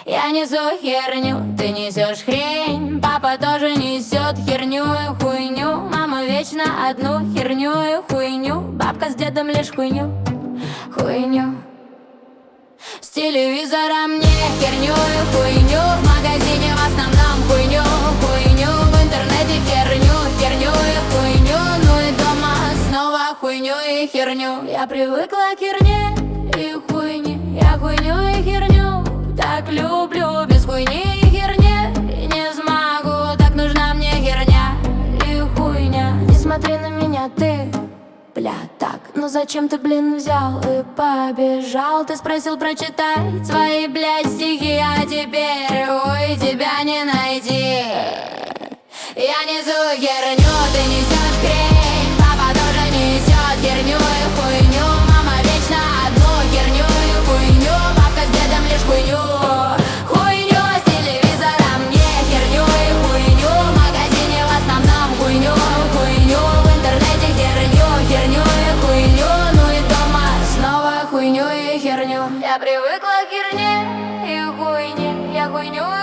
Я несу херню, ты несешь хрень. Папа тоже несет херню и хуйню. Мама вечно одну херню и хуйню. Бабка с дедом лишь хуйню, хуйню. С телевизора мне херню и хуйню. В магазине в основном хуйню, хуйню. В интернете херню, херню и хуйню. Ну и дома снова хуйню и херню. Я привыкла к херне и хуйне. Я хуйню и херню так люблю. Без хуйни и херни не смогу. Так нужна мне херня и хуйня. Не смотри на меня ты, бля, так, ну зачем ты, блин, взял и побежал? Ты спросил прочитать свои, блядь, стихи, а теперь, ой, тебя не найти. Я несу херню, ты несешь хрень. Папа тоже несет херню и хуйню. Мама вечно одну херню и хуйню. Бабка с дедом лишь хуйню, хуйню. С телевизора мне херню и хуйню. В магазине в основном хуйню, хуйню. В интернете херню, херню и хуйню. Ну и дома снова хуйню и херню. Я привыкла к херне и хуйне. Я хуйню